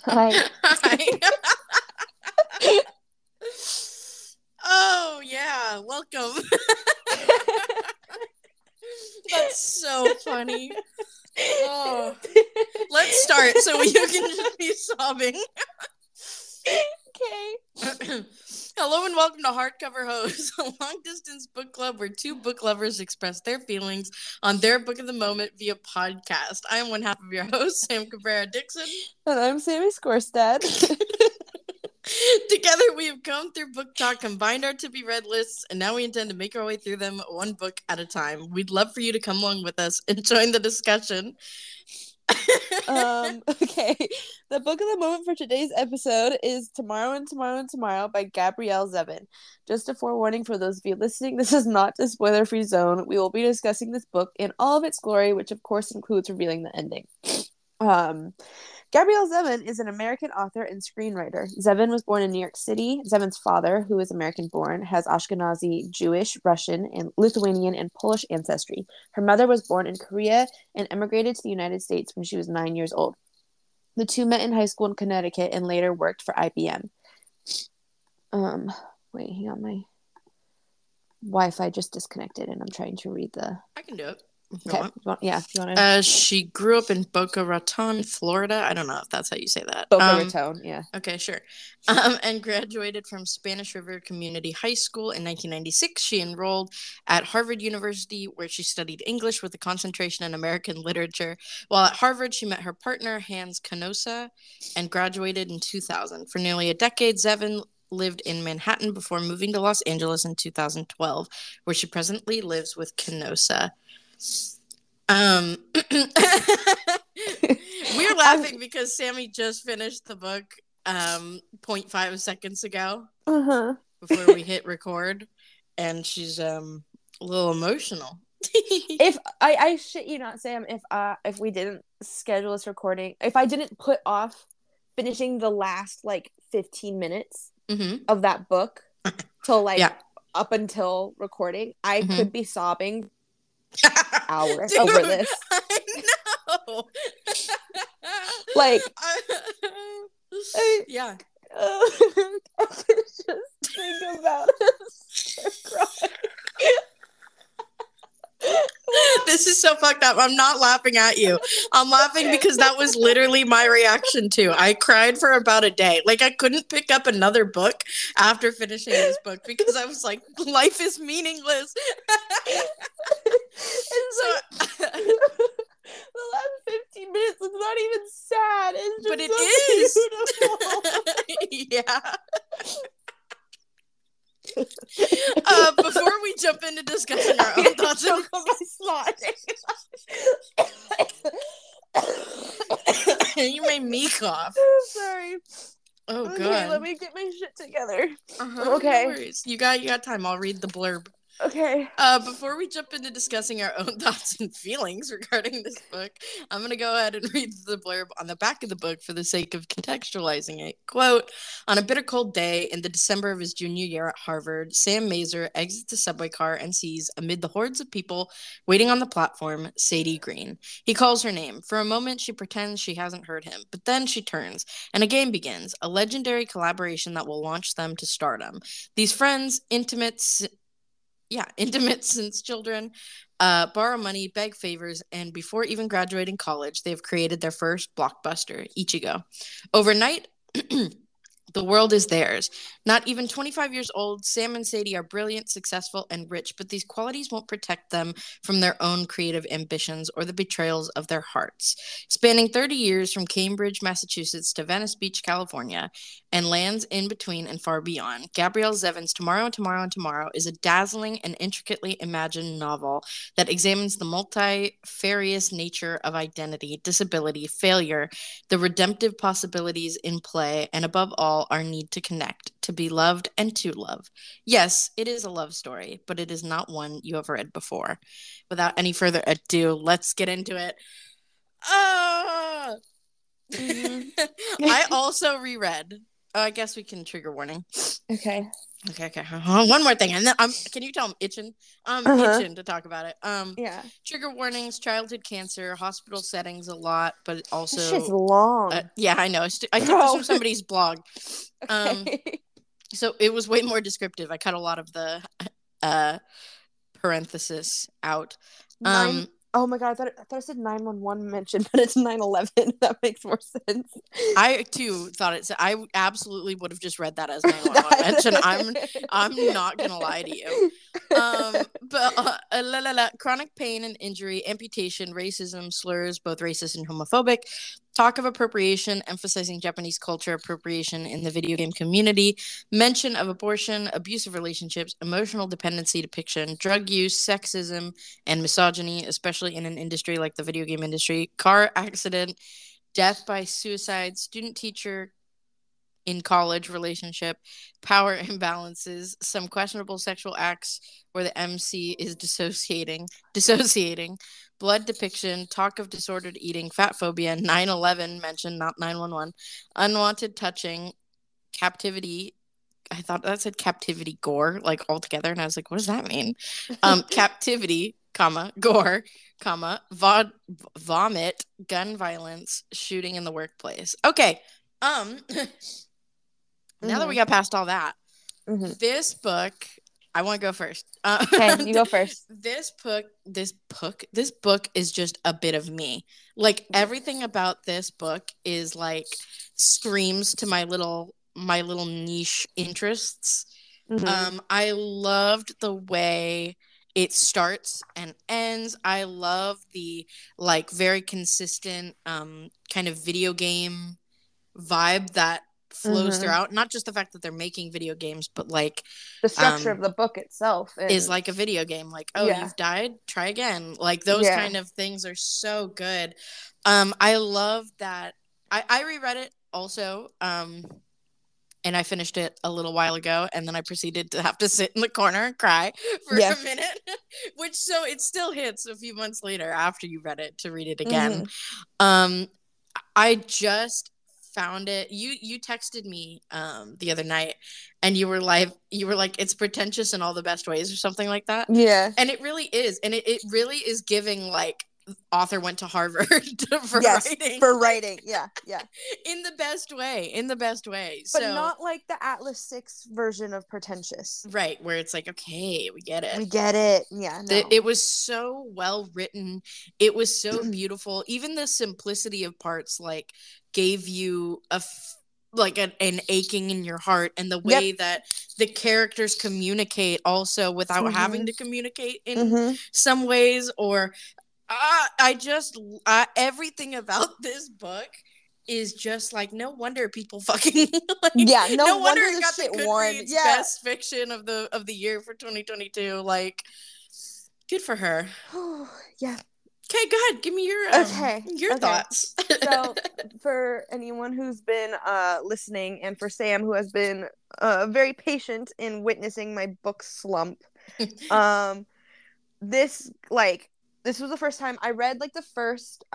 Hi. Oh, yeah. Welcome. That's so funny. Oh, let's start so you can just be sobbing. Okay. Hello and welcome to Hardcover Hose, a long-distance book club where two book lovers express their feelings on their book of the moment via podcast. I am one half of your host, Sam Cabrera Dixon. And I'm Sammy Skorstad. Together we have come through book talk, combined our to-be-read lists, and now we intend to make our way through them one book at a time. We'd love for you to come along with us and join the discussion. Okay. The book of the moment for today's episode is Tomorrow and Tomorrow and Tomorrow by Gabrielle Zevin. Just a forewarning for those of you listening, this is not a spoiler-free zone. We will be discussing this book in all of its glory, which of course includes revealing the ending. Gabrielle Zevin is an American author and screenwriter. Zevin was born in New York City. Zevin's father, who is American-born, has Ashkenazi, Jewish, Russian, and Lithuanian and Polish ancestry. Her mother was born in Korea and emigrated to the United States when she was 9 years old. The two met in high school in Connecticut and later worked for IBM. Wait, hang on, my Wi-Fi just disconnected and I'm trying to read the... I can do it. Okay. If you want to. She grew up in Boca Raton, Florida. I don't know if that's how you say that. Boca Raton, yeah. Okay, sure. And graduated from Spanish River Community High School in 1996. She enrolled at Harvard University, where she studied English with a concentration in American literature. While at Harvard, she met her partner, Hans Canosa, and graduated in 2000. For nearly a decade, Zevin lived in Manhattan before moving to Los Angeles in 2012, where she presently lives with Canosa. We're laughing because Sammy just finished the book 0.5 seconds ago before we hit record, and she's a little emotional. If I shit you not, Sam, if we didn't schedule this recording, if I didn't put off finishing the last like 15 minutes of that book till up until recording, I could be sobbing hours over this. I know. Like, yeah. I can just think about it. Crying. This is so fucked up. I'm not laughing at you. I'm laughing because that was literally my reaction too. I cried for about a day. Like, I couldn't pick up another book after finishing this book because I was like, life is meaningless. So the last 15 minutes is not even sad. It's just but it so is. Yeah. Before we jump into discussing our own thoughts on my snot, you made me cough. Sorry. Oh, okay, God. let me get my shit together. Okay. No worries. You got time. I'll read the blurb. Okay. Before we jump into discussing our own thoughts and feelings regarding this book, I'm going to go ahead and read the blurb on the back of the book for the sake of contextualizing it. Quote, on a bitter cold day in the December of his junior year at Harvard, Sam Mazer exits the subway car and sees, amid the hordes of people waiting on the platform, Sadie Green. He calls her name. For a moment, she pretends she hasn't heard him, but then she turns, and a game begins, a legendary collaboration that will launch them to stardom. These friends, intimate since children, borrow money, beg favors, and before even graduating college, they've created their first blockbuster, Ichigo. Overnight, the world is theirs. Not even 25 years old, Sam and Sadie are brilliant, successful, and rich, but these qualities won't protect them from their own creative ambitions or the betrayals of their hearts. Spanning 30 years from Cambridge, Massachusetts to Venice Beach, California, and lands in between and far beyond, Gabrielle Zevin's Tomorrow and Tomorrow and Tomorrow is a dazzling and intricately imagined novel that examines the multifarious nature of identity, disability, failure, the redemptive possibilities in play, and above all, our need to connect, to be loved, and to love. Yes, it is a love story, but it is not one you have read before. Without any further ado, let's get into it. I also reread I guess we can trigger warning. Okay. Okay. One more thing, and then can you tell I'm itching? I'm itching to talk about it. Yeah. Trigger warnings: childhood cancer, hospital settings a lot, but also This shit's long. yeah, I know. I took this from somebody's blog. Okay. So it was way more descriptive. I cut a lot of the parenthesis out. Oh my god, I thought it said 911 mentioned, but it's 911. That makes more sense. I too thought it said. I absolutely would have just read that as 911 mention. I'm not gonna lie to you. Chronic pain and injury, amputation, racism, slurs, both racist and homophobic. Talk of appropriation, emphasizing Japanese culture appropriation in the video game community. Mention of abortion, abusive relationships, emotional dependency depiction, drug use, sexism, and misogyny, especially in an industry like the video game industry. Car accident, death by suicide, student teacher in college relationship, power imbalances, some questionable sexual acts where the MC is dissociating, blood depiction, talk of disordered eating, fat phobia, 9/11 mentioned, not 911, unwanted touching, captivity. I thought that said captivity gore, like altogether, and I was like, what does that mean? Captivity, comma, gore, comma, vomit, gun violence, shooting in the workplace. Okay. Now that we got past all that, this book, I want to go first. Okay, you go first. This book is just a bit of me. Like everything about this book is like screams to my little niche interests. I loved the way it starts and ends. I love the like very consistent kind of video game vibe that flows throughout. Not just the fact that they're making video games, but like the structure of the book itself is like a video game. Like, oh, you've died, try again. Like those kind of things are so good. I love that. I reread it also. And I finished it a little while ago, and then I proceeded to have to sit in the corner and cry for a minute, which so it still hits a few months later after you read it to read it again. I just found it. You texted me the other night, and you were like it's pretentious in all the best ways or something like that. Yeah, and it really is, and it really is giving like author went to Harvard for writing. Yeah. in the best way. But so, not like the Atlas 6 version of pretentious. Right, where it's like, okay, we get it. Yeah, no. It was so well written. It was so beautiful. Even the simplicity of parts like gave you an aching in your heart, and the way that the characters communicate also without having to communicate in some ways, or everything about this book is just like, no wonder people fucking like, no wonder it got the Goodreads best fiction of the year for 2022. Like, good for her. Yeah. Okay, go ahead. Give me your thoughts. So, for anyone who's been listening, and for Sam, who has been very patient in witnessing my book slump, this was the first time I read like the first.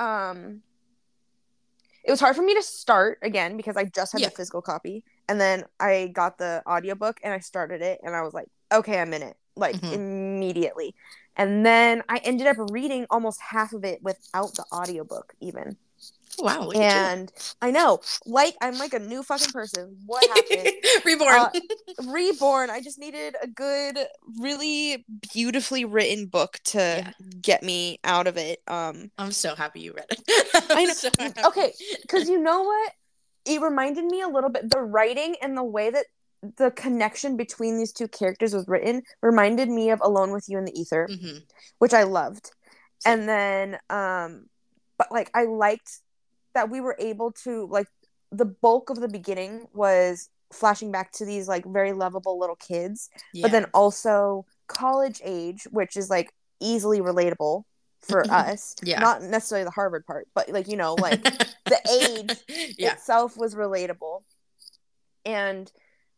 It was hard for me to start again because I just had the physical copy, and then I got the audiobook and I started it, and I was like, okay, I'm in it, like immediately. And then I ended up reading almost half of it without the audiobook even. Wow. Look and at you. I know, like, I'm like a new fucking person. What happened? Reborn. I just needed a good, really beautifully written book to get me out of it. I'm so happy you read it. I know. So okay, because you know what? It reminded me a little bit, the writing and the way that the connection between these two characters was written reminded me of Alone with You in the Ether, which I loved. And then, but like, I liked that we were able to, like, the bulk of the beginning was flashing back to these like very lovable little kids, but then also college age, which is like easily relatable for us. Not necessarily the Harvard part, but like, you know, like the age itself was relatable. And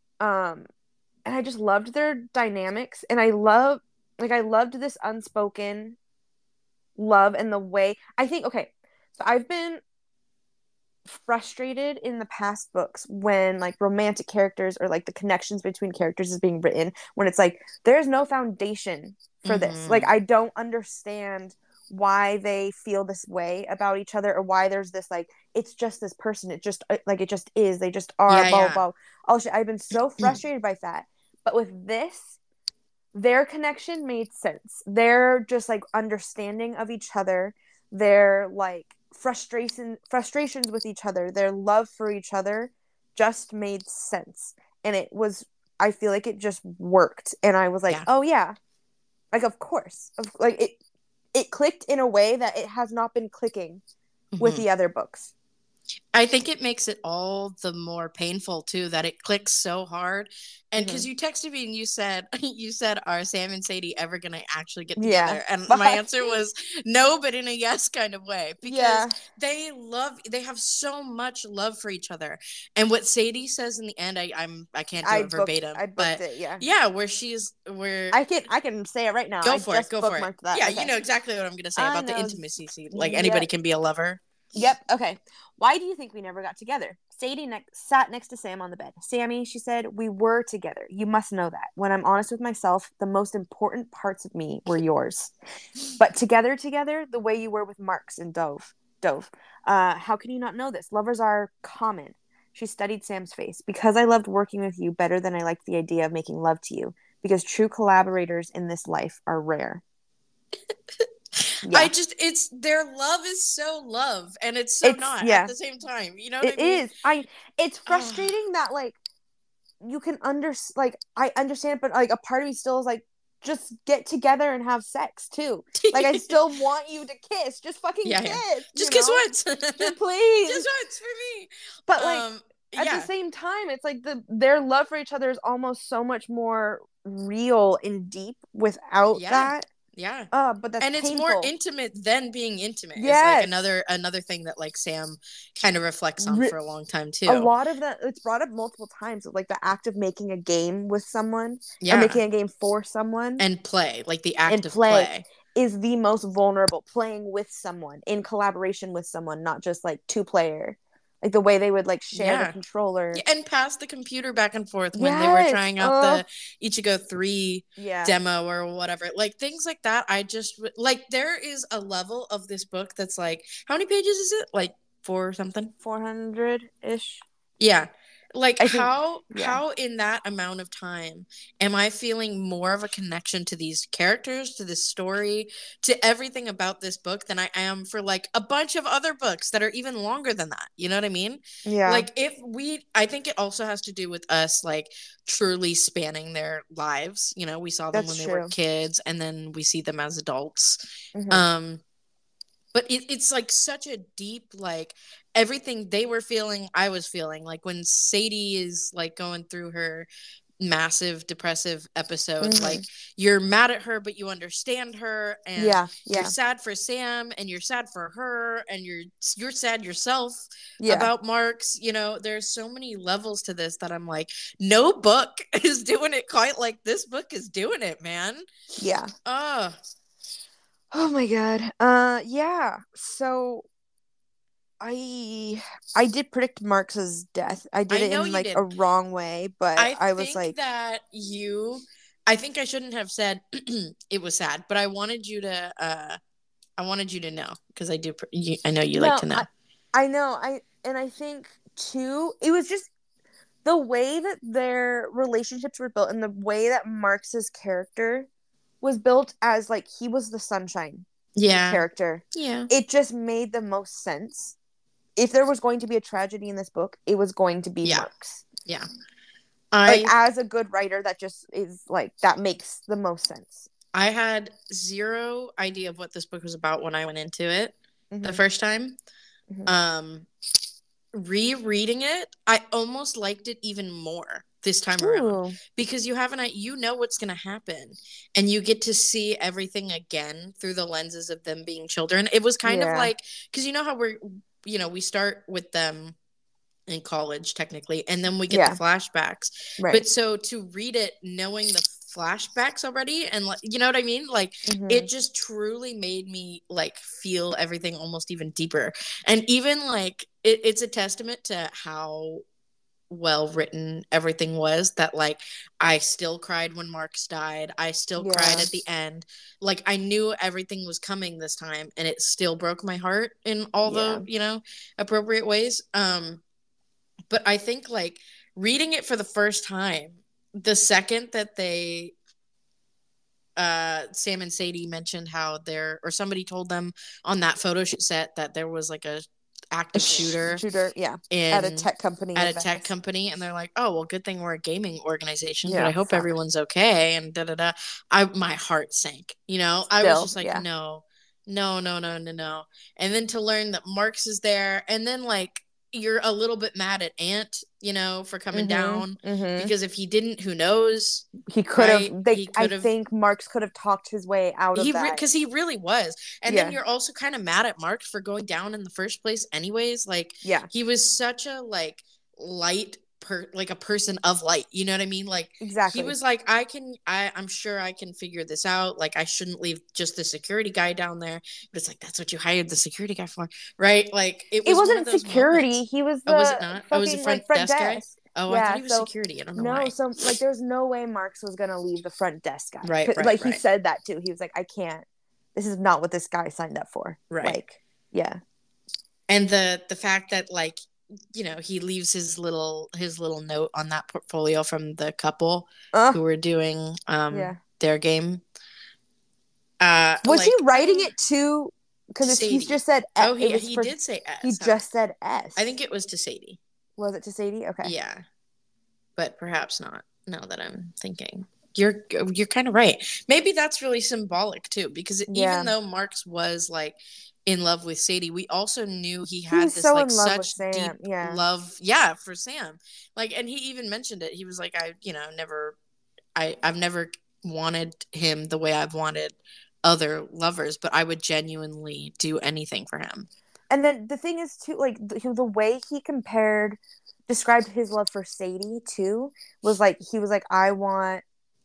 I just loved their dynamics, and I loved this unspoken love, and the way I think, okay, so I've been frustrated in the past books when like romantic characters or like the connections between characters is being written when it's like there's no foundation for this. Like I don't understand why they feel this way about each other or why there's this like it's just this person, it just like it just is, they just are, blah blah blah. Oh shit, I've been so frustrated by that. But with this, their connection made sense. Their just like understanding of each other, their like frustrations with each other, their love for each other just made sense. And it was, I feel like it just worked. And I was like, oh yeah, like of course, like it clicked in a way that it has not been clicking with the other books. I think it makes it all the more painful too that it clicks so hard. And because you texted me and you said are Sam and Sadie ever gonna actually get together? And my answer was no, but in a yes kind of way, because they have so much love for each other. And what Sadie says in the end, I can't do it verbatim, but it, where I can say it right now. Go for it. That. Yeah, okay. You know exactly what I'm gonna say about the intimacy scene. Like anybody can be a lover. Yep. Okay. Why do you think we never got together? Sadie sat next to Sam on the bed. Sammy, she said, we were together. You must know that. When I'm honest with myself, the most important parts of me were yours. But together, the way you were with Marks and Dove. How can you not know this? Lovers are common. She studied Sam's face. Because I loved working with you better than I liked the idea of making love to you. Because true collaborators in this life are rare. Yeah. It's their love is so love and it's so not at the same time. You know what I mean? It's frustrating that like you can I understand, but like a part of me still is like, just get together and have sex too. Like I still want you to kiss. Just fucking kiss. Just kiss once. Just please. Just once for me. But like at the same time, it's like their love for each other is almost so much more real and deep without that. Yeah. But that's painful. It's more intimate than being intimate. Yes. It's like another thing that like Sam kind of reflects on for a long time too. A lot of that, it's brought up multiple times, like the act of making a game with someone or making a game for someone and play, like the act of play is the most vulnerable. Playing with someone in collaboration with someone, not just like two player. Like the way they would like share the controller and pass the computer back and forth when they were trying out the Ichigo 3 demo or whatever. Like things like that. I just like there is a level of this book that's like, how many pages is it? Like 4 something? 400-ish. Yeah. Like how in that amount of time am I feeling more of a connection to these characters, to this story, to everything about this book than I am for like a bunch of other books that are even longer than that. You know what I mean? Yeah. Like I think it also has to do with us like truly spanning their lives. You know, we saw them when they were kids and then we see them as adults. But it's like such a deep, like everything they were feeling, I was feeling. Like when Sadie is like going through her massive depressive episode, like you're mad at her, but you understand her, and you're sad for Sam, and you're sad for her, and you're sad yourself about Marks. You know, there's so many levels to this that I'm like, no book is doing it quite like this book is doing it, man. Yeah. Oh my god. Yeah. So I did predict Marx's death. I did it in like a wrong way, but I was like that I think I shouldn't have said it was sad, but I wanted you to know because I know you like to know. I know. I think too it was just the way that their relationships were built and the way that Marx's character was built as like he was the sunshine character. Yeah. It just made the most sense. If there was going to be a tragedy in this book, it was going to be Marks. Yeah. Like as a good writer, that just is like that makes the most sense. I had zero idea of what this book was about when I went into it the first time. Rereading it, I almost liked it even more this time around because you know what's going to happen and you get to see everything again through the lenses of them being children. It was kind of like, because you know how we start with them in college technically and then we get the flashbacks, right? But so to read it knowing the flashbacks already, and like, you know what I mean? Like, Mm-hmm. it just truly made me like feel everything almost even deeper. And even like it's a testament to how well written everything was, that like I still cried when Marx died. I still cried Yeah. at the end. Like, I knew everything was coming this time, and it still broke my heart in all Yeah. the, you know, appropriate ways. But I think like reading it for the first time, the second that they Sam and Sadie mentioned how there, or somebody told them on that photo shoot set that there was like a active shooter Shooter, yeah. At a in tech company at in a tech Venice. company, and they're like, oh well, good thing we're a gaming organization, but I Yeah, hope fuck. everyone's okay, and da da da. My heart sank, you know. I was Still, just like, yeah. no, no, no, no, no, no. And then to learn that Marx is there, and then like you're a little bit mad at Ant, you know, for coming down, Mm-hmm. Mm-hmm. because if he didn't, who knows, He could have right? they He I could have. think Marx could have talked his way out of that. Because he really was. And then Yeah. you're also kind of mad at Mark for going down in the first place anyways. Like, Yeah. he was such a like light like a person of light, you know what I mean? Like, he Exactly. was like, I'm sure I can figure this out. Like, I shouldn't leave just the security guy down there. But it's like, that's what you hired the security guy for, right? Like, it It was one of wasn't those security. moments. He was Oh, was it the not? Oh, was the fucking like front desk guy? desk. Oh, I thought Yeah, he was so security. I don't know no, why. so like there's no way Marx was gonna leave the front desk guy. Right, right, Like he right. said that too. He was like, I can't. This is not what this guy signed up for. Right. Like, yeah. And the fact that like, you know, he leaves his little note on that portfolio from the couple who were doing Yeah. their game. Was like, he writing I mean, it to? Because he's Sadie. just said Oh, it was he for. did say S. He just said S. I think it was to Sadie. Was it to Sadie? Okay. Yeah, but perhaps not. Now that I'm thinking, you're kind of right. Maybe that's really symbolic too, because even though Marx was like in love with Sadie, we also knew he had was this so like in love with such Sam. deep Yeah. love, for Sam. Like, and he even mentioned it. He was like, I've never wanted him the way I've wanted other lovers, but I would genuinely do anything for him. And then the thing is too, like the way he described his love for Sadie too, was like he was like, I want.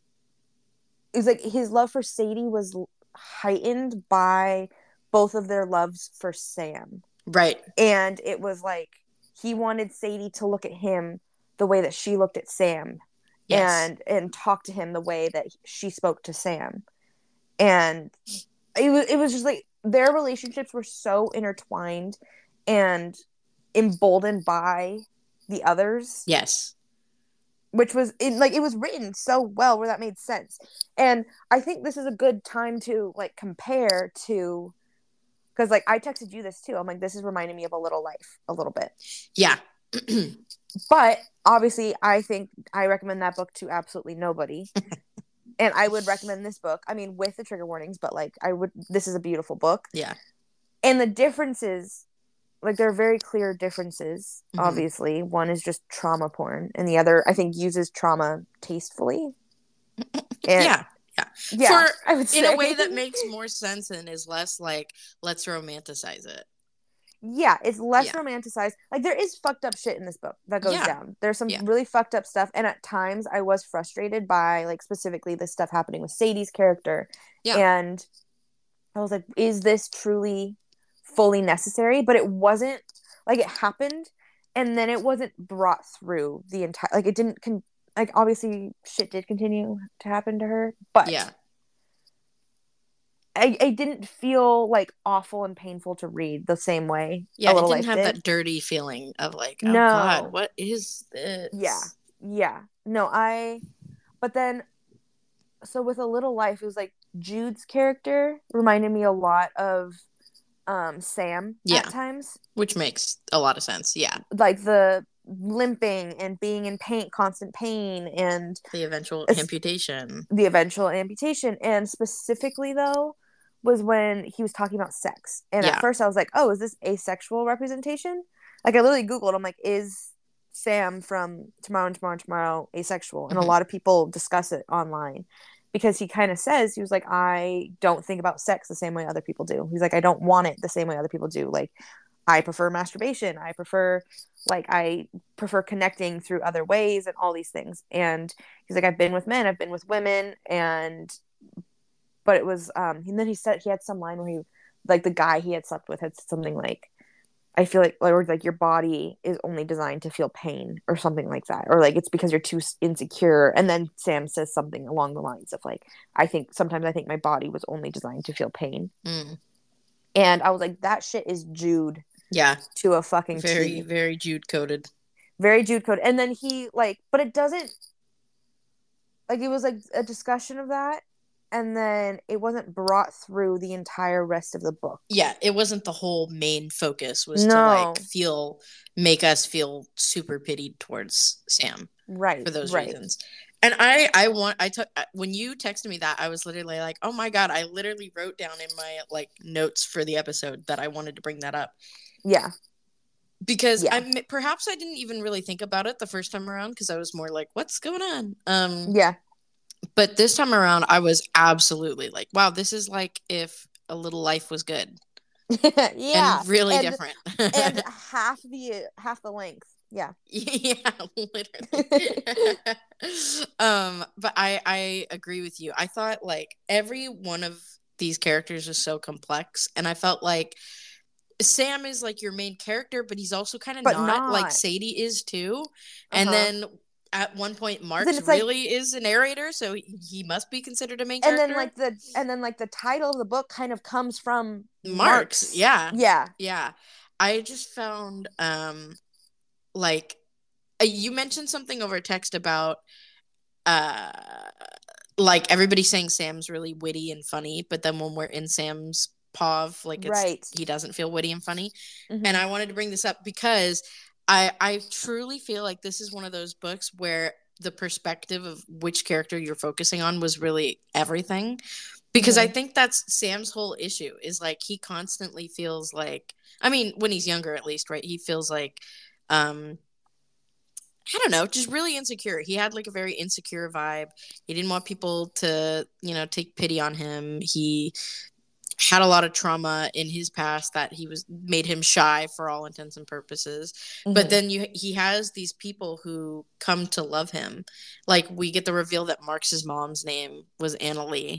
It was like his love for Sadie was heightened by both of their loves for Sam. Right. And it was like he wanted Sadie to look at him the way that she looked at Sam. Yes. And talk to him the way that she spoke to Sam. And it was just like their relationships were so intertwined and emboldened by the others. Yes. Which was it was written so well where that made sense. And I think this is a good time to like compare to, because like I texted you this too. I'm like, this is reminding me of A Little Life a little bit. Yeah. But obviously I think I recommend that book to absolutely nobody. And I would recommend this book. I mean, with the trigger warnings, but like this is a beautiful book. Yeah. And the differences, like there are very clear differences, obviously. One is just trauma porn, and the other, I think, uses trauma tastefully. Yeah. I would say. In a way that makes more sense and is less like, let's romanticize it. Yeah, it's less romanticized. Like there is fucked up shit in this book that goes down. There's some really fucked up stuff, and at times I was frustrated by like specifically the stuff happening with Sadie's character. Yeah. And I was like, is this truly fully necessary? But it wasn't. Like it happened, and then it wasn't brought through the entire, like it didn't like obviously shit did continue to happen to her, but I didn't feel like awful and painful to read the same way. Yeah, it didn't have that dirty feeling of like, oh God, what is this? Yeah. No, but then, so with A Little Life, it was like Jude's character reminded me a lot of Sam at times. Which makes a lot of sense, Like the limping and being in constant pain, and the eventual amputation. And specifically though, was when he was talking about sex. And at first I was like, oh, is this asexual representation? Like I literally Googled, I'm like, is Sam from Tomorrow asexual? And a lot of people discuss it online, because he kind of says, he was like, I don't think about sex the same way other people do. He's like, I don't want it the same way other people do. Like I prefer masturbation. I prefer connecting through other ways and all these things. And he's like, I've been with men, I've been with women, but it was and then he said he had some line where he, like, the guy he had slept with had said something like, I feel like, or like, your body is only designed to feel pain or something like that, or like it's because you're too insecure. And then Sam says something along the lines of like, sometimes I think my body was only designed to feel pain. And I was like, that shit is Jude. Yeah. To a fucking very, T. very Jude coded. Very Jude coded. And then he like, but it doesn't, like, it was like a discussion of that, and then it wasn't brought through the entire rest of the book. Yeah, it wasn't the whole main focus was to like make us feel super pitied towards Sam. Right. For those reasons. And I took, when you texted me that, I was literally like, oh my God, I literally wrote down in my like notes for the episode that I wanted to bring that up. Yeah. Because perhaps I didn't even really think about it the first time around, because I was more like, what's going on? Yeah. But this time around, I was absolutely like, wow, this is like if A Little Life was good. Yeah. And really different. And half the length. Yeah. Yeah, literally. But I agree with you. I thought like every one of these characters is so complex, and I felt like Sam is like your main character, but he's also kind of not. Like Sadie is too. And then at one point Marks really is a narrator, so he must be considered a main character. And then the title of the book kind of comes from Marks. Yeah. I just found like you mentioned something over text about like everybody saying Sam's really witty and funny, but then when we're in Sam's POV, like he doesn't feel witty and funny. And I wanted to bring this up because I truly feel like this is one of those books where the perspective of which character you're focusing on was really everything. Because I think that's Sam's whole issue, is like he constantly feels like, I mean, when he's younger at least, right? He feels like I don't know, just really insecure. He had like a very insecure vibe. He didn't want people to, take pity on him. He had a lot of trauma in his past that made him shy for all intents and purposes. But then he has these people who come to love him. Like we get the reveal that Marks's mom's name was Anna Lee.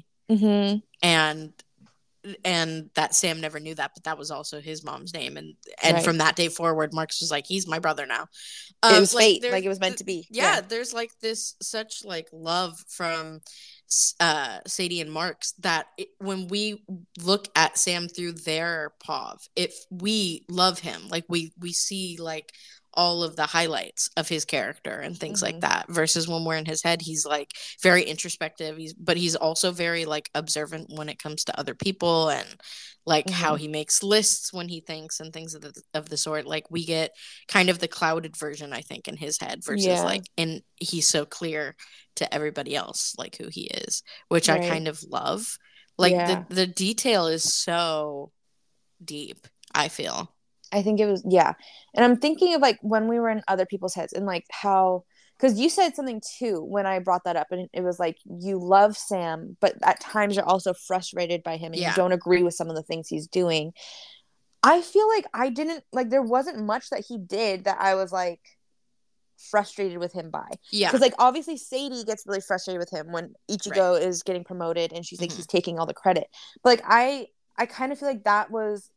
And that Sam never knew that, but that was also his mom's name. And from that day forward, Marks was like, he's my brother now. It was fate. Like it was meant to be. Yeah. There's like this such like love from Sadie and Marks that when we look at Sam through their POV, we love him. Like we see like all of the highlights of his character and things like that, versus when we're in his head, he's like very introspective, but he's also very like observant when it comes to other people, and like how he makes lists when he thinks and things of the sort. Like we get kind of the clouded version, I think, in his head, versus and he's so clear to everybody else like who he is, which I kind of love. Like the detail is so deep, I feel. I think it was, and I'm thinking of like when we were in other people's heads, and like how, because you said something too when I brought that up, and it was like you love Sam, but at times you're also frustrated by him, and you don't agree with some of the things he's doing. I feel like I didn't, like, there wasn't much that he did that I was like frustrated with him by. Because like obviously Sadie gets really frustrated with him when Ichigo is getting promoted, and she's like he's taking all the credit. But like I kind of feel like that was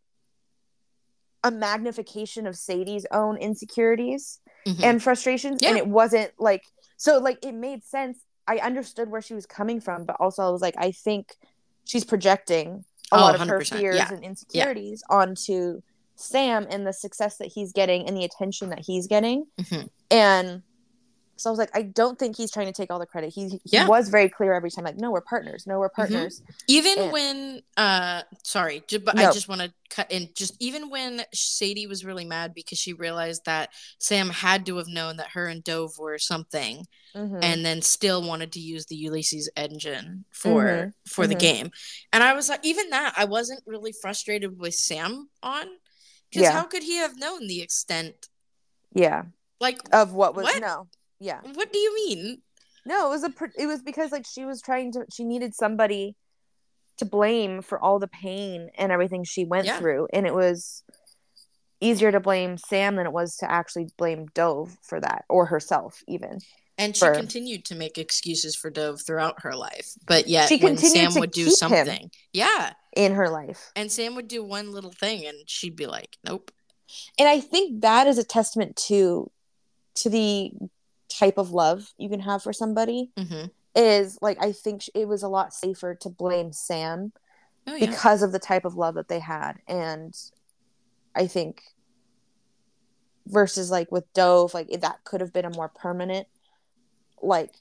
a magnification of Sadie's own insecurities and frustrations, and it wasn't like, so like it made sense. I understood where she was coming from, but also I was like, I think she's projecting a lot of her fears and insecurities onto Sam and the success that he's getting and the attention that he's getting. And so I was like, I don't think he's trying to take all the credit. He was very clear every time, like, no, we're partners. Even when, I just want to cut in. Just even when Sadie was really mad because she realized that Sam had to have known that her and Dove were something, and then still wanted to use the Ulysses engine for the game. And I was like, even that, I wasn't really frustrated with Sam on, because how could he have known the extent? Like of what was What do you mean? No, it was because like she needed somebody to blame for all the pain and everything she went through, and it was easier to blame Sam than it was to actually blame Dove for that, or herself even. And she continued to make excuses for Dove throughout her life. But yet she when continued Sam to would do keep something, him yeah, in her life. and Sam would do one little thing and she'd be like, nope. And I think that is a testament to the type of love you can have for somebody. Mm-hmm. Is like, I think it was a lot safer to blame Sam because of the type of love that they had. And I think versus like with Dove, like that could have been a more permanent like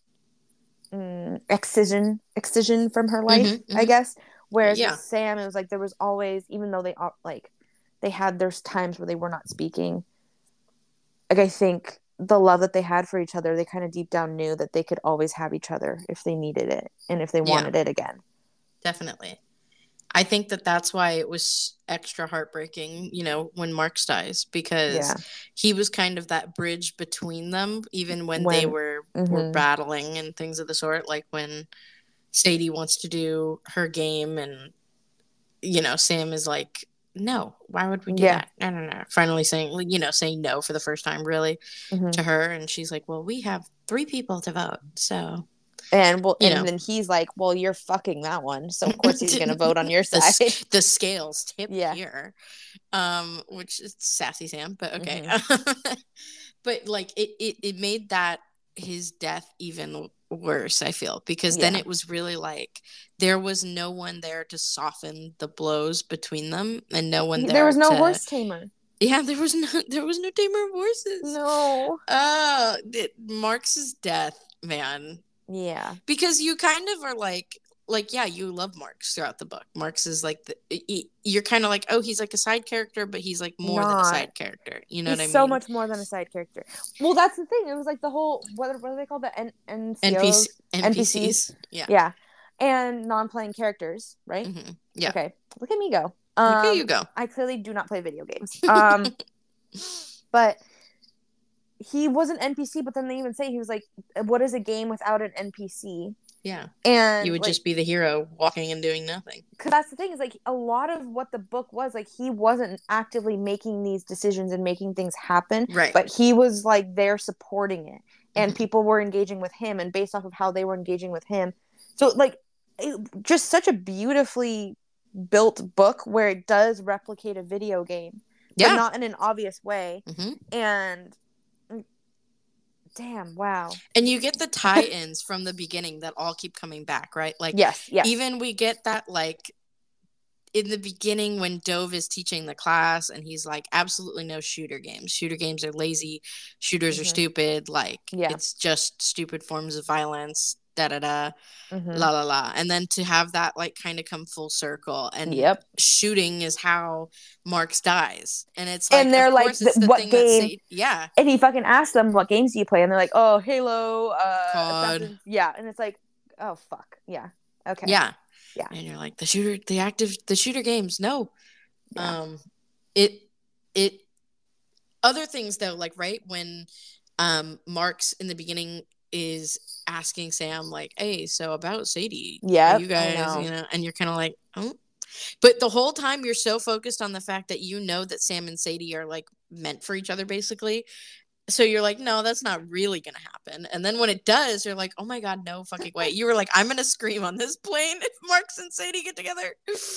excision from her life, mm-hmm. I guess. Whereas with Sam, it was like there was always, even though they had, there's times where they were not speaking. Like, I think the love that they had for each other, they kind of deep down knew that they could always have each other if they needed it and if they wanted it again. Definitely. I think that that's why it was extra heartbreaking, when Marks dies, because he was kind of that bridge between them, even when they were battling and things of the sort, like when Sadie wants to do her game and, Sam is like, no, why would we do that? No. Finally saying no for the first time, really, to her. And she's like, well, we have 3 people to vote, so... And then he's like, well, you're fucking that one. So of course he's going to vote on your side. The scales tip here. Which is sassy Sam, but okay. But like it made that his death even worse, I feel, because then it was really like there was no one there to soften the blows between them, and no one there was no horse tamer. Yeah, there was no tamer of horses. No. Marks's death, man. Yeah. Because you kind of are like, yeah, you love Marks throughout the book. Marks is like, you're kind of like, oh, he's like a side character, but he's like more than a side character. You know what I mean? So much more than a side character. Well, that's the thing. It was like the whole, what are they called? The NPCs. Yeah. Yeah. And non-playing characters, right? Mm-hmm. Yeah. Okay. Look at me go. Look at you go. I clearly do not play video games. But he was an NPC, but then they even say, he was like, what is a game without an NPC? Yeah. And you would just be the hero walking and doing nothing. Because that's the thing, is like a lot of what the book was, like he wasn't actively making these decisions and making things happen. Right. But he was like there supporting it. And people were engaging with him, and based off of how they were engaging with him. So like just such a beautifully built book where it does replicate a video game. But not in an obvious way. And damn, wow. And you get the tie-ins from the beginning that all keep coming back, right? Like, yes. Even we get that, like, in the beginning when Dove is teaching the class and he's like, absolutely no shooter games. Shooter games are lazy. Shooters are stupid. Like, it's just stupid forms of violence. Da-da-da. La la la. And then to have that like kind of come full circle, and shooting is how Marks dies, and it's like, and they're like, what game? And he fucking asked them, what games do you play? And they're like, oh, Halo, COD. Yeah. And it's like, oh fuck, yeah, okay, yeah. And you're like, the shooter games, no. It other things though, like right when Marks in the beginning is asking Sam like, hey, so about Sadie, you guys, and you're kind of like, oh, but the whole time you're so focused on the fact that that Sam and Sadie are like meant for each other basically, so you're like, no, that's not really gonna happen. And then when it does, you're like, oh my god, no fucking way. You were like, I'm gonna scream on this plane if Marks and Sadie get together.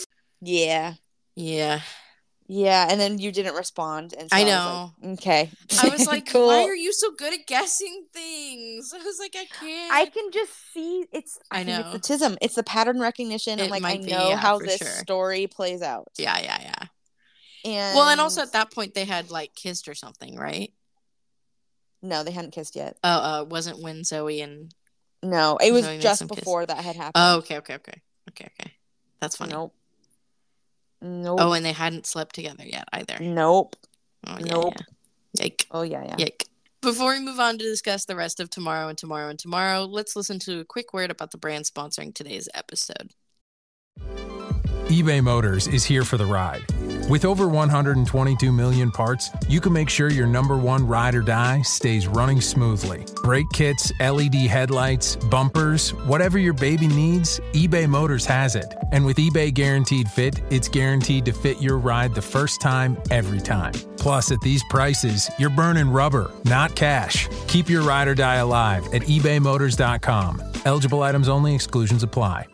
Yeah, and then you didn't respond, and so I know. I was like, okay. I was like, cool. Why are you so good at guessing things? I was like, I can't. I can just see I know it's the TISM. It's the pattern recognition, and like I know how this story plays out. Yeah. And also at that point they had like kissed or something, right? No, they hadn't kissed yet. Oh, it wasn't when Zoe and no, it was just before that had happened. Oh, okay. That's funny. Nope. Oh, and they hadn't slept together yet either. Nope. Oh, yeah, nope. Yeah. Yike. Oh, yeah. Yike. Before we move on to discuss the rest of Tomorrow and Tomorrow and Tomorrow, let's listen to a quick word about the brand sponsoring today's episode. eBay Motors is here for the ride. With over 122 million parts, you can make sure your number one ride or die stays running smoothly. Brake kits, LED headlights, bumpers, whatever your baby needs, eBay Motors has it. And with eBay Guaranteed Fit, it's guaranteed to fit your ride the first time, every time. Plus, at these prices, you're burning rubber, not cash. Keep your ride or die alive at ebaymotors.com. Eligible items only, exclusions apply.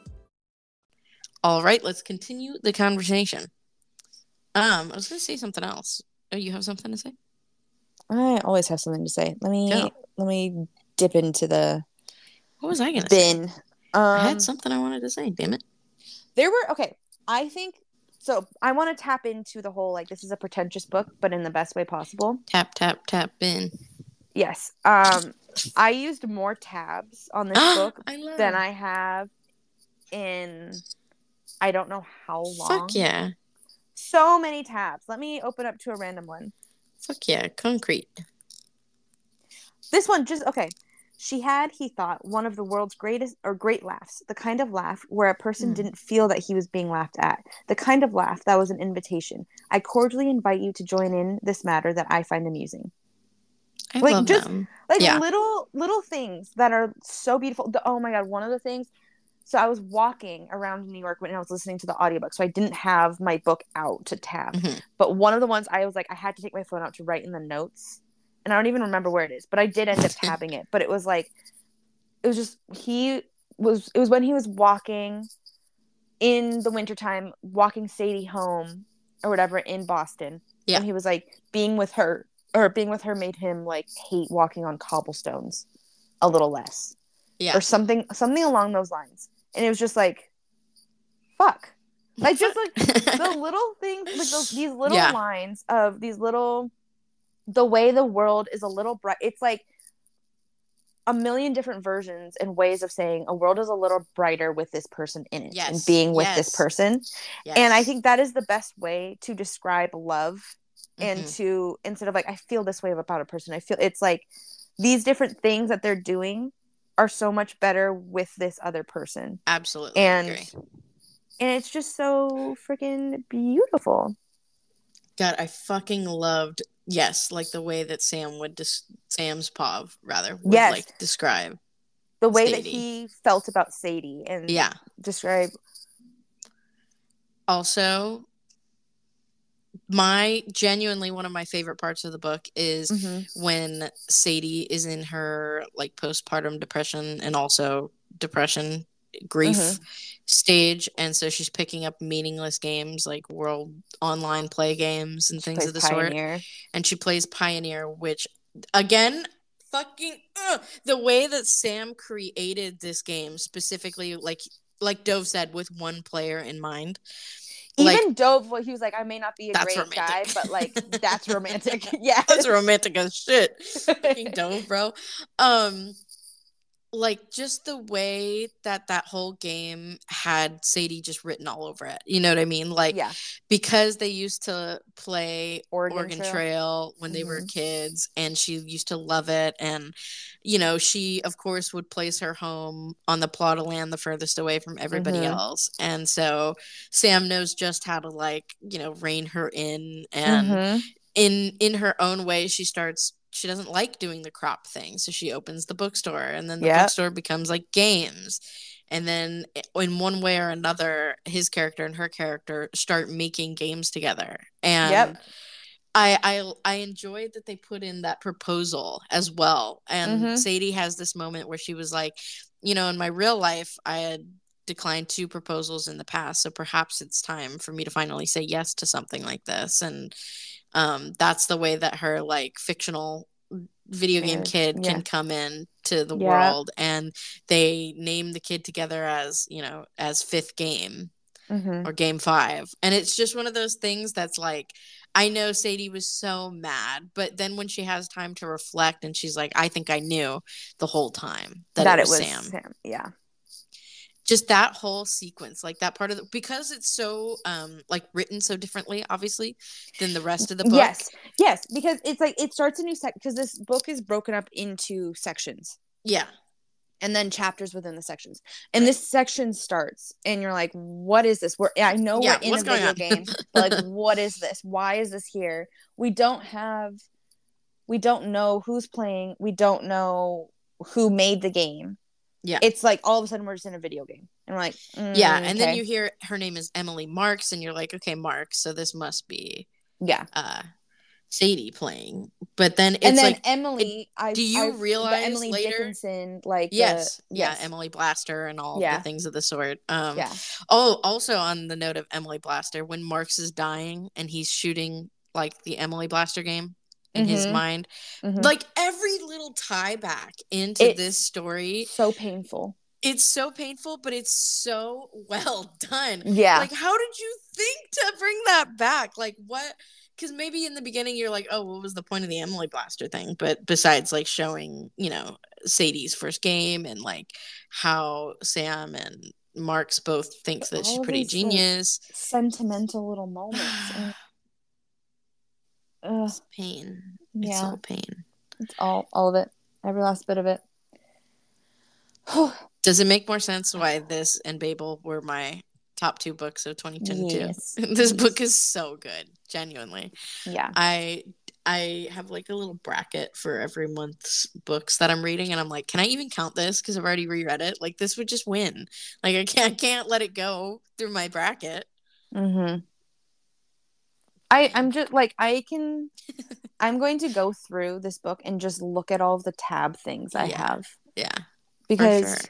All right, let's continue the conversation. I was going to say something else. Oh, you have something to say? I always have something to say. Let me dip into the What was I going to bin. say? I had something I wanted to say, damn it. I think, so I want to tap into the whole, like, this is a pretentious book, but in the best way possible. Tap, tap, tap, bin. Yes. I used more tabs on this book than I have in, I don't know how long. Fuck yeah. So many tabs. Let me open up to a random one. Fuck yeah, concrete. This one okay. She had, he thought, one of the world's great laughs. The kind of laugh where a person didn't feel that he was being laughed at. The kind of laugh that was an invitation. I cordially invite you to join in this matter that I find amusing. I love them. Like little things that are so beautiful. Oh my God, one of the things. So I was walking around New York when I was listening to the audiobook. So I didn't have my book out to tab. Mm-hmm. But one of the ones I was like, I had to take my phone out to write in the notes. And I don't even remember where it is. But I did end up tabbing it. But it was like, it was when he was walking in the wintertime, walking Sadie home or whatever in Boston. Yeah. And he was like, being with her made him like hate walking on cobblestones a little less. Yeah. Or something along those lines. And it was just like, fuck. Like, just like the little things, like these little lines of these little, the way the world is a little bright. It's like a million different versions and ways of saying a world is a little brighter with this person in it and being with this person. Yes. And I think that is the best way to describe love and to, instead of like, I feel this way about a person. I feel it's like these different things that they're doing are so much better with this other person. Absolutely. And it's just so freaking beautiful. God, I fucking loved, like the way that Sam's Pav would like describe the way Sadie. That he felt about Sadie and describe. Also, genuinely one of my favorite parts of the book is when Sadie is in her like postpartum depression and also depression grief stage, and so she's picking up meaningless games like world online play games and things of the Pioneer. Sort, and she plays Pioneer, which again fucking the way that Sam created this game specifically, like Dove said, with one player in mind. Even Dove, he was like, I may not be a great romantic guy, but like that's romantic. Yeah, that's romantic as shit. Fucking Dove, bro. Like just the way that whole game had Sadie just written all over it. You know what I mean? Like, because they used to play Oregon Trail when they were kids, and she used to love it. And, you know, she, of course, would place her home on the plot of land the furthest away from everybody else. And so Sam knows just how to, like, you know, rein her in. And in her own way, she doesn't like doing the crop thing, so she opens the bookstore, and then the bookstore becomes like games, and then in one way or another his character and her character start making games together. And I enjoyed that they put in that proposal as well. And Sadie has this moment where she was like, you know, in my real life I had declined 2 proposals in the past, so perhaps it's time for me to finally say yes to something like this. And that's the way that her like fictional video game kid can come in to the world, and they name the kid together as, you know, as 5th game or game 5. And it's just one of those things that's like, I know Sadie was so mad, but then when she has time to reflect and she's like, I think I knew the whole time that it was Sam. Yeah. Just that whole sequence, like that part of because it's so like written so differently, obviously, than the rest of the book. Yes, because it's like it starts a new because this book is broken up into sections. Yeah. and then chapters within the sections. And this section starts, and you're like, what is this? I know we're in a video game, but like, what is this? Why is this here? We don't know who's playing. We don't know who made the game. Yeah. It's like all of a sudden we're just in a video game. And we're like, yeah. And then you hear her name is Emily Marks, and you're like, okay, Marks. So this must be Sadie playing. But then it's like Emily. Do you realize Emily later? Dickinson, like yes. Emily Blaster and all the things of the sort. Yeah. Oh, also on the note of Emily Blaster, when Marks is dying and he's shooting like the Emily Blaster game in his mind, like every little tie back into this story, so painful. It's so painful, but it's so well done. Yeah. Like, how did you think to bring that back? Like, what? Because maybe in the beginning you're like, oh, what was the point of the Emily Blaster thing? But besides, like, showing, you know, Sadie's first game and, like, how Sam and Marks both think that she's pretty genius. Like, sentimental little moments. It's pain. Yeah. It's all pain. It's all of it. Every last bit of it. Does it make more sense why this and Babel were my top 2 books of 2022? Yes. This book is so good, genuinely. Yeah. I have like a little bracket for every month's books that I'm reading, and I'm like, can I even count this? Because I've already reread it. Like, this would just win. Like, I can't let it go through my bracket. Mm-hmm. I'm just like, I'm going to go through this book and just look at all of the tab things I have. Yeah. Because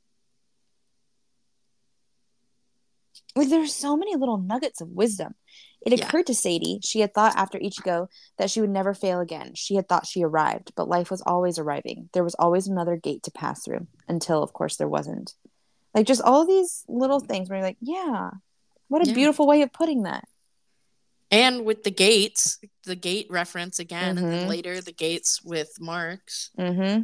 like, there's so many little nuggets of wisdom. It occurred to Sadie, she had thought after Ichigo that she would never fail again. She had thought she arrived, but life was always arriving. There was always another gate to pass through, until, of course, there wasn't. Like, just all these little things where you're like, yeah, what a beautiful way of putting that. And with the gate reference again, and then later the gates with Marks. Mm-hmm.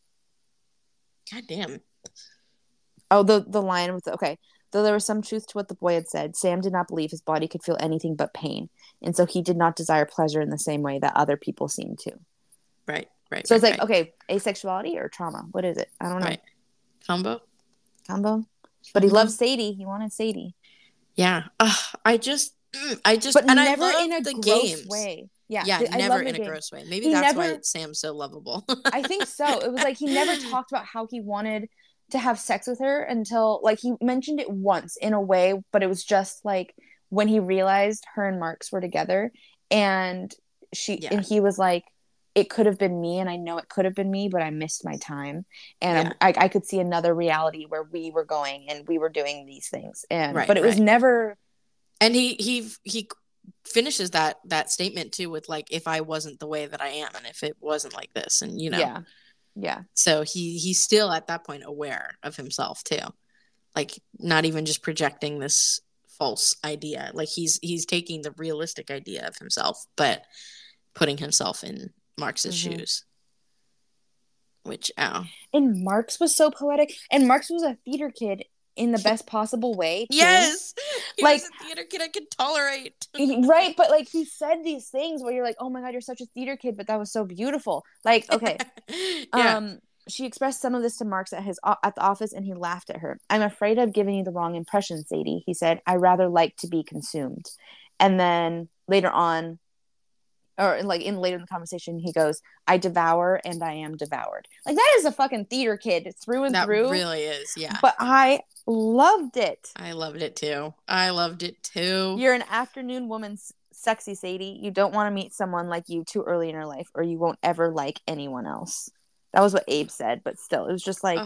God damn. Oh, the line with though there was some truth to what the boy had said, Sam did not believe his body could feel anything but pain, and so he did not desire pleasure in the same way that other people seemed to. Right. So it's like, okay, asexuality or trauma? What is it? I don't know. Right. Combo. But he loved Sadie. He wanted Sadie. Yeah. I just, but and never I love in a the gross games. way. Yeah, never in a gross way. Maybe that's why Sam's so lovable. I think so. It was like he never talked about how he wanted to have sex with her until, like, he mentioned it once in a way, but it was just like when he realized her and Marks were together, and and he was like, it could have been me, and I know it could have been me, but I missed my time, and I could see another reality where we were going and we were doing these things, and but it was never. And he finishes that statement too with, like, if I wasn't the way that I am, and if it wasn't like this, and, you know, so he's still at that point aware of himself too, like, not even just projecting this false idea, like he's taking the realistic idea of himself, but putting himself in Marx's shoes, which and Marx was so poetic, and Marx was a theater kid in the best possible way too. Yes, he like was a theater kid I could tolerate. Right, but like, he said these things where you're like, oh my god, you're such a theater kid, but that was so beautiful. Like, okay. She expressed some of this to Marx at the office, and he laughed at her. I'm afraid I've given you the wrong impression, Sadie, he said. I rather like to be consumed. And then later on, or like later in the conversation, he goes, I devour and I am devoured. Like, that is a fucking theater kid through and through. That really is, yeah. But I loved it. I loved it too. You're an afternoon woman, sexy Sadie. You don't want to meet someone like you too early in your life, or you won't ever like anyone else. That was what Abe said, but still, it was just like,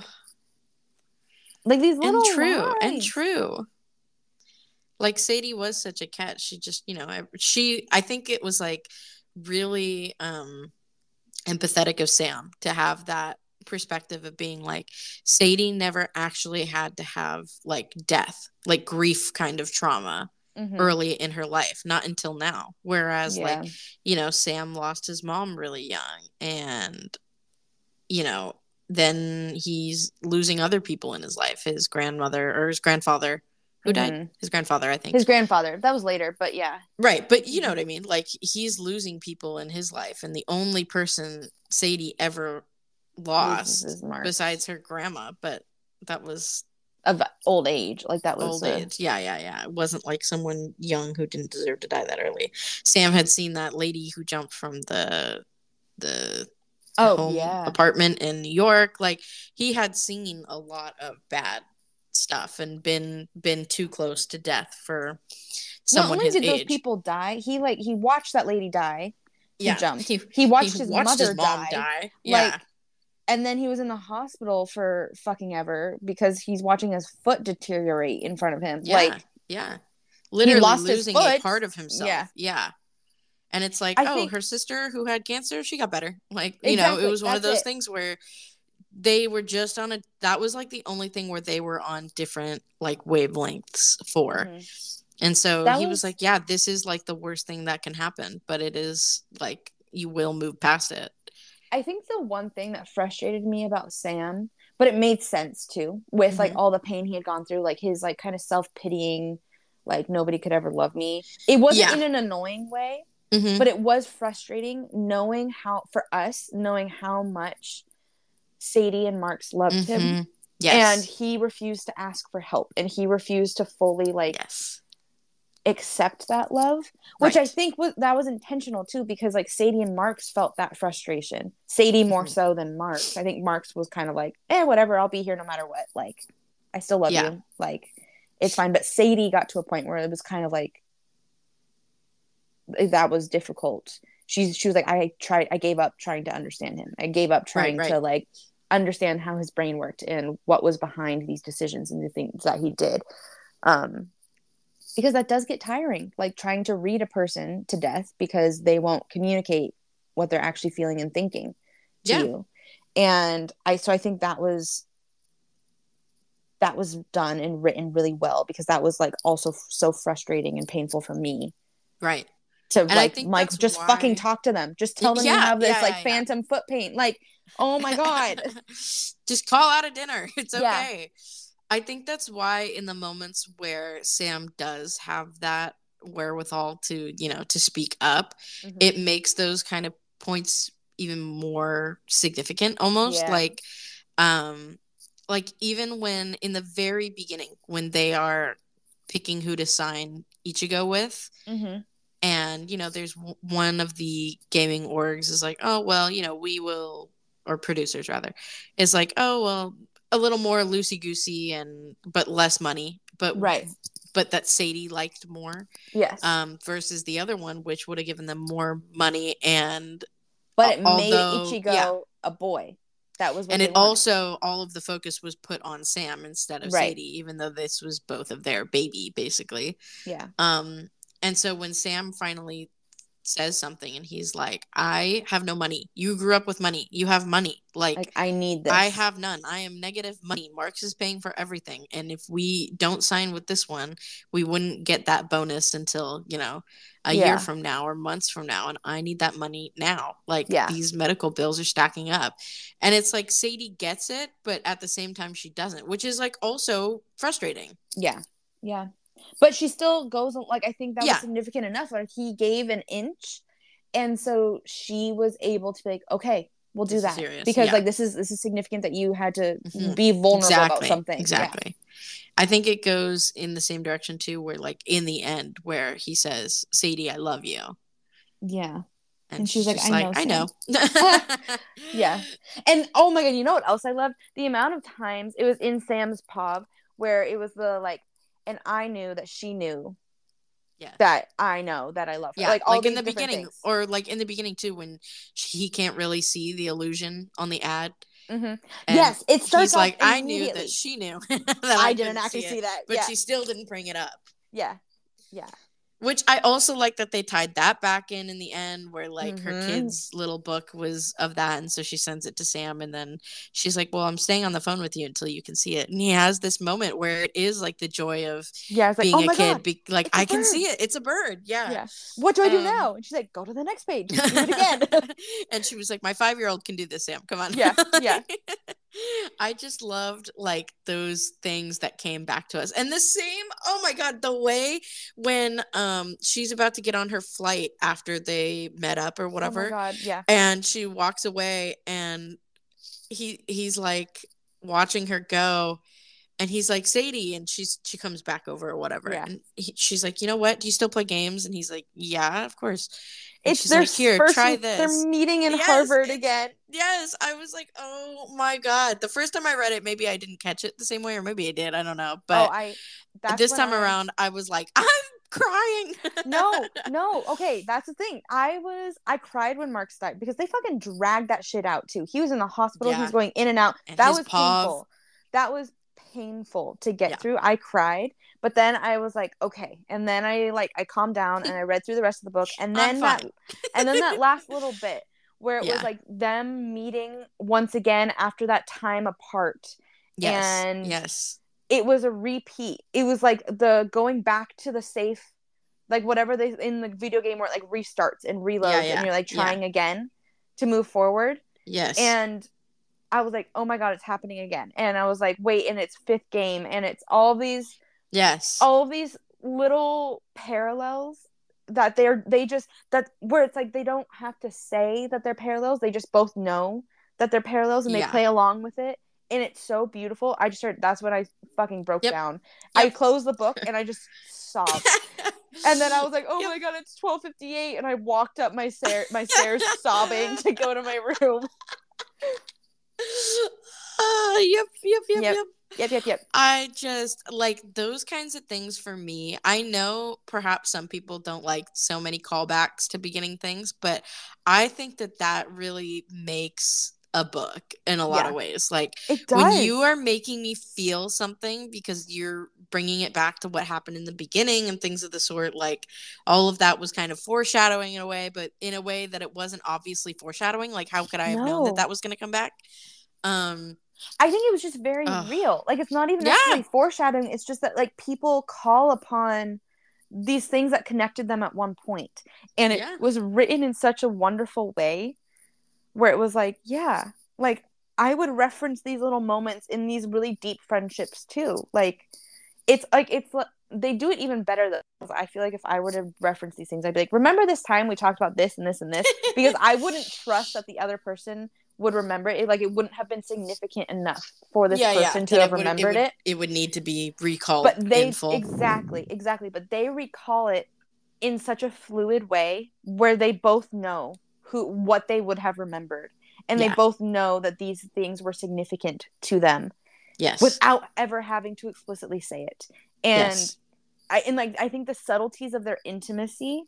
like these little and true. Like, Sadie was such a catch. She just, you know, I think it was like really empathetic of Sam to have that perspective of being like, Sadie never actually had to have like death, like grief kind of trauma early in her life, not until now. Whereas like, you know, Sam lost his mom really young, and, you know, then he's losing other people in his life, his grandmother or his grandfather. Who died? His grandfather, I think. His grandfather. That was later, but yeah. Right, but you know what I mean? Like, he's losing people in his life, and the only person Sadie ever lost besides her grandma, but that was of old age. Like that was old age. Yeah. It wasn't like someone young who didn't deserve to die that early. Sam had seen that lady who jumped from the home apartment in New York. Like he had seen a lot of bad stuff and been too close to death for someone his age. Not only did those people die, he watched that lady die. He jumped. He watched his mother die. Yeah. Like, and then he was in the hospital for fucking ever because he's watching his foot deteriorate in front of him. Yeah. Literally losing a part of himself. Yeah. And it's like, her sister who had cancer, she got better. Like, you know, it was one of those things where they were just on that was like the only thing where they were on different like wavelengths for. Mm-hmm. And so he was like, yeah, this is like the worst thing that can happen, but it is like, you will move past it. I think the one thing that frustrated me about Sam, but it made sense too, with like all the pain he had gone through, like his like kind of self-pitying, like nobody could ever love me. It wasn't in an annoying way, but it was frustrating knowing how much Sadie and Marks loved him. Yes. And he refused to ask for help, and he refused to fully like accept that love, which I think that was intentional too, because like Sadie and Marks felt that frustration. Sadie more so than Marks. I think Marks was kind of like, whatever, I'll be here no matter what. Like, I still love you. Like, it's fine. But Sadie got to a point where it was kind of like, that was difficult. She was like, I gave up trying to understand him. I gave up trying to like understand how his brain worked and what was behind these decisions and the things that he did. Because that does get tiring, like trying to read a person to death because they won't communicate what they're actually feeling and thinking to you. And I think that was done and written really well, because that was like also so frustrating and painful for me. Right. To like, Mike, just fucking talk to them. Just tell them you have this phantom foot pain. Like, oh my God. Just call out a dinner. It's okay. I think that's why in the moments where Sam does have that wherewithal to, you know, to speak up, it makes those kind of points even more significant almost. Like even when in the very beginning, when they are picking who to sign Ichigo with, and, you know, there's one of the gaming orgs is like, oh, well, you know, we will, or producers rather, is like, oh, well, a little more loosey-goosey but less money, but that Sadie liked more. Yes. Versus the other one, which would have given them more money, but it made Ichigo a boy. That was what and it wanted. Also, all of the focus was put on Sam instead of Sadie, even though this was both of their baby, basically. Yeah. And so when Sam finally says something and he's like, I have no money. You grew up with money. You have money. Like I need this. I have none. I am negative money. Marks is paying for everything. And if we don't sign with this one, we wouldn't get that bonus until, you know, a year from now or months from now. And I need that money now. Like these medical bills are stacking up. And it's like Sadie gets it, but at the same time she doesn't, which is like also frustrating. Yeah. Yeah. But she still goes, like, I think that was significant enough. Like, he gave an inch, and so she was able to be like, okay, we'll do that. Because, like, this is significant that you had to be vulnerable about something. Exactly. Yeah. I think it goes in the same direction, too, where, like, in the end, where he says, Sadie, I love you. Yeah. And she's like, I know. Yeah. And, oh, my God, you know what else I loved? The amount of times it was in Sam's pub where it was the, like, and I knew that she knew that I know that I love her. Yeah, like all in the beginning, things. or like in the beginning too, when he can't really see the illusion on the ad. Yes, it starts off like, I knew that she knew that I didn't actually see that, but she still didn't bring it up. Yeah. Which I also like that they tied that back in the end, where like her kid's little book was of that, and so she sends it to Sam, and then she's like, well, I'm staying on the phone with you until you can see it. And he has this moment where it is like the joy of being a kid. Like, I can see it. It's a bird. Yeah. What do I do now? And she's like, go to the next page. Do it again. And she was like, my 5-year-old can do this, Sam. Come on. Yeah. I just loved like those things that came back to us. And the same, oh my God, the way when she's about to get on her flight after they met up or whatever. Oh my God, yeah. And she walks away and he's like watching her go, and he's like, Sadie, and she comes back over or whatever, Yeah. and she's like, you know what? Do you still play games? And he's like, yeah, of course. And It's she's their like, here, first. try They're this. meeting in Yes, Harvard again. Yes, I was like, oh my God. The first time I read it, maybe I didn't catch it the same way, or maybe I did. I don't know. But this time around, I was like, I'm crying. No. Okay, that's the thing. I cried when Marks died because they fucking dragged that shit out too. He was in the hospital. Yeah. He was going in and out. And that his was paw. painful. That was painful to get Yeah. through. I cried, but then I was like, okay. And then I calmed down and I read through the rest of the book. And then that last little bit where it was like them meeting once again after that time apart. Yes. And yes. It was a repeat. It was like the going back to the safe, like whatever they in the video game where it like restarts and reloads and you're like trying again to move forward. Yes. And I was like, oh my God, it's happening again. And I was like, wait, and it's fifth game, and it's all of these little parallels that where it's like they don't have to say that they're parallels. They just both know that they're parallels and they play along with it. And it's so beautiful. that's when I fucking broke down. I closed the book and I just sobbed. And then I was like, oh my God, it's 12:58. And I walked up my stairs sobbing to go to my room. Yep. I just like those kinds of things for me. I know perhaps some people don't like so many callbacks to beginning things, but I think that really makes a book in a lot of ways. Like it does. When you are making me feel something because you're bringing it back to what happened in the beginning and things of the sort, like all of that was kind of foreshadowing in a way, but in a way that it wasn't obviously foreshadowing. Like how could I have known that was going to come back? I think it was just very real. Like it's not even necessarily foreshadowing. It's just that like people call upon these things that connected them at one point. And it was written in such a wonderful way where it was like, like I would reference these little moments in these really deep friendships too. Like it's they do it even better though. I feel like if I were to reference these things, I'd be like, remember this time we talked about this and this and this? Because I wouldn't trust that the other person would remember it. Like it wouldn't have been significant enough for this person to have remembered it. It would need to be recalled in full. Exactly. But they recall it in such a fluid way where they both know what they would have remembered. And they both know that these things were significant to them. Yes. Without ever having to explicitly say it. And I think the subtleties of their intimacy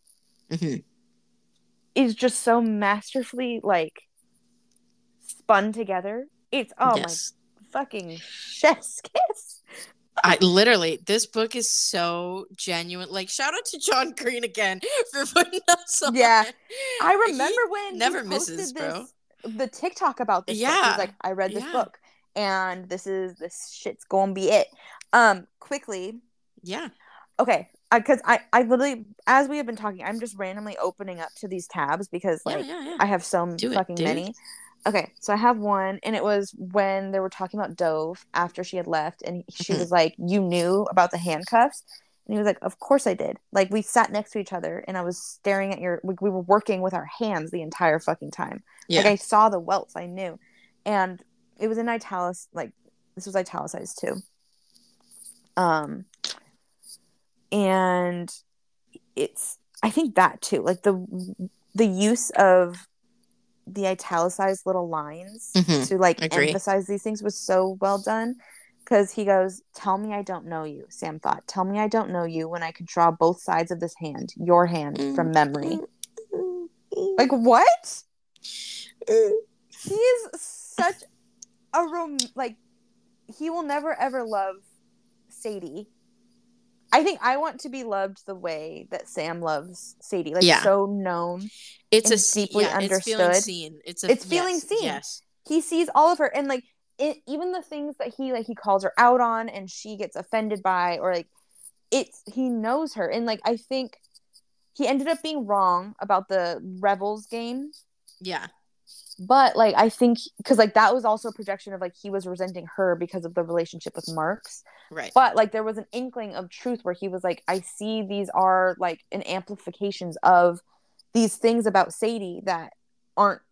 is just so masterfully like spun together. It's my fucking chef's kiss. This book is so genuine. Like shout out to John Green again for putting us on. Yeah. I remember when never misses, bro. The TikTok about this book. He was like, I read this book and this shit's gonna be it. Quickly. Yeah. Okay. Because I literally, as we have been talking, I'm just randomly opening up to these tabs because I have so many. Okay, so I have one, and it was when they were talking about Dove after she had left, and she was like, you knew about the handcuffs? And he was like, of course I did. Like, we sat next to each other, and I was staring at we were working with our hands the entire fucking time. Yeah. Like, I saw the welts, I knew. And it was in italics, like, this was italicized too. And I think that too, like, the use of the italicized little lines to like emphasize these things was so well done, because he goes, tell me I don't know you, Sam thought, tell me I don't know you when I could draw both sides of this hand, your hand, from memory. Like, what? He is such a like, he will never ever love Sadie. I think I want to be loved the way that Sam loves Sadie. Like, so known. It's deeply understood. It's feeling seen. It's feeling seen. Yes. He sees all of her, and like even the things that he calls her out on, and she gets offended by, or like he knows her, and like I think he ended up being wrong about the Rebels game. Yeah. But like I think because like that was also a projection of like he was resenting her because of the relationship with Marks. Right. But like there was an inkling of truth where he was like, I see these are like an amplifications of these things about Sadie that aren't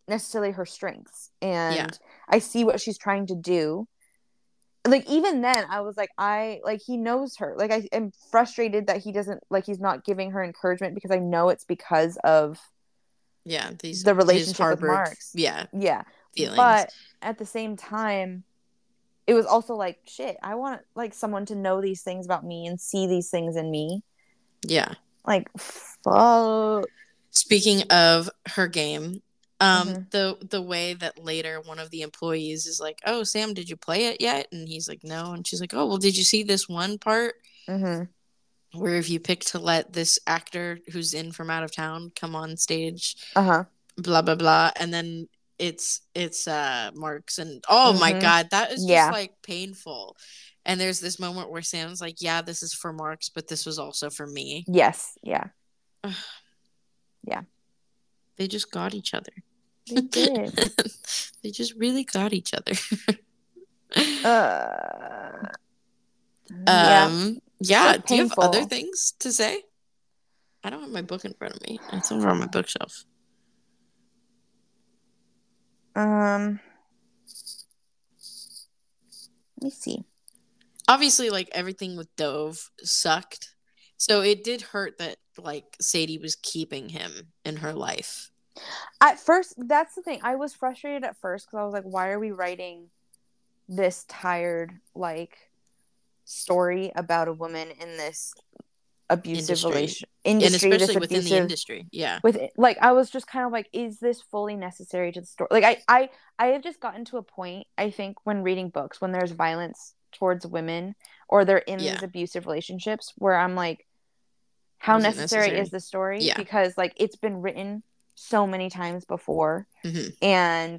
necessarily her strengths, and Yeah. I see what she's trying to do. Like, even then I was like, he knows her. Like, I am frustrated that he doesn't, like, he's not giving her encouragement, because I know it's because of These the his relationship with harbored Marks. yeah feelings. But at the same time, it was also like, shit, I want, like, someone to know these things about me and see these things in me. Yeah. Like, fuck. Speaking of her game, Mhm. the way that later one of the employees is like, "Oh, Sam, did you play it yet?" And he's like, "No." And she's like, "Oh, well, did you see this one part Mhm. where if you pick to let this actor who's in from out of town come on stage, Uh-huh. blah blah blah," and then it's Marks, and oh my Mhm. god, that is just Yeah. like painful. And there's this moment where Sam's like, "Yeah, this is for Marks, but this was also for me." Yes. Yeah. Yeah. They just got each other. They did. They just really got each other. Yeah. Yeah. It's Do you have other painful. things to say? I don't have my book in front of me. It's over on my bookshelf. Let me see. Obviously, like everything with Dove sucked. So it did hurt that like Sadie was keeping him in her life. At first, that's the thing. I was frustrated at first, because I was like, why are we writing this tired, like, story about a woman in this abusive Industry. industry, And this especially within the abusive, industry. Yeah. with, like, I was just kind of like, is this fully necessary to the story? Like, I have just gotten to a point, I think, when reading books, when there's violence towards women, or they're in Yeah. these abusive relationships, where I'm like, how Was it necessary necessary? is the story? Yeah. Because, like, it's been written so many times before, and